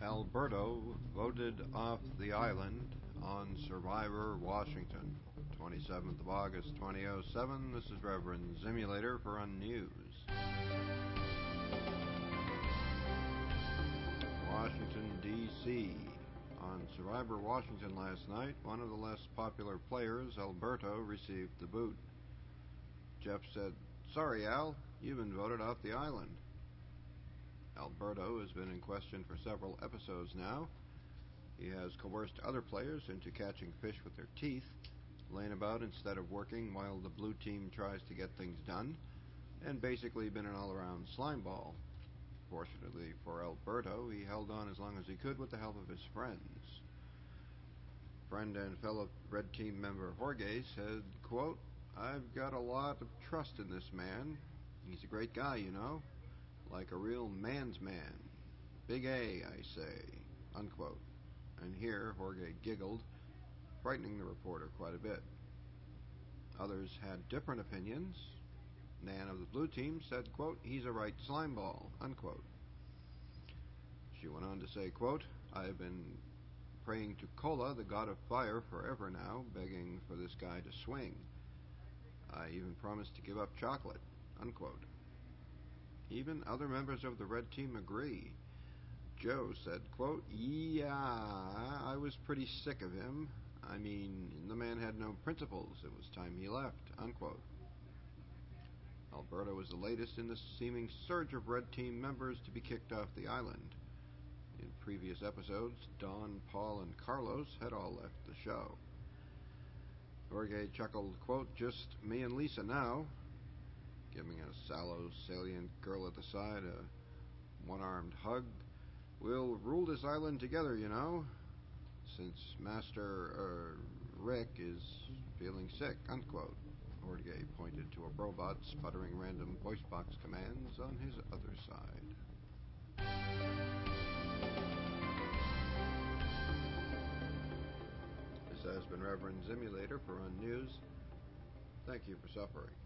Alberto voted off the island on Survivor Washington. 27th of August 2007. This is Reverend Simulator for Unnews. Washington, D.C. On Survivor Washington last night, one of the less popular players, Alberto, received the boot. Jeff said, "Sorry, Al, you've been voted off the island." Alberto has been in question for several episodes now. He has coerced other players into catching fish with their teeth, laying about instead of working while the blue team tries to get things done, and basically been an all-around slimeball. Fortunately for Alberto, he held on as long as he could with the help of his friends. Friend and fellow Red Team member Jorge said, quote, "I've got a lot of trust in this man. He's a great guy, you know. Like a real man's man. Big A, I say," unquote. And here Jorge giggled, frightening the reporter quite a bit. Others had different opinions. Nan of the blue team said, quote, "He's a right slimeball," unquote. She went on to say, quote, "I've been praying to Kola, the god of fire, forever now, begging for this guy to swing. I even promised to give up chocolate," unquote. Even other members of the red team agree. Joe said, quote, "Yeah, I was pretty sick of him. I mean, the man had no principles. It was time he left," unquote. Alberto was the latest in the seeming surge of red team members to be kicked off the island. In previous episodes, Don, Paul, and Carlos had all left the show. Jorge chuckled, quote, "Just me and Lisa now," giving a sallow, salient girl at the side a one-armed hug. "We'll rule this island together, you know, since Master Rick is feeling sick," unquote. Jorge pointed to a robot sputtering random voice box commands on his other side. This has been Reverend Simulator for Unnews. Thank you for suffering.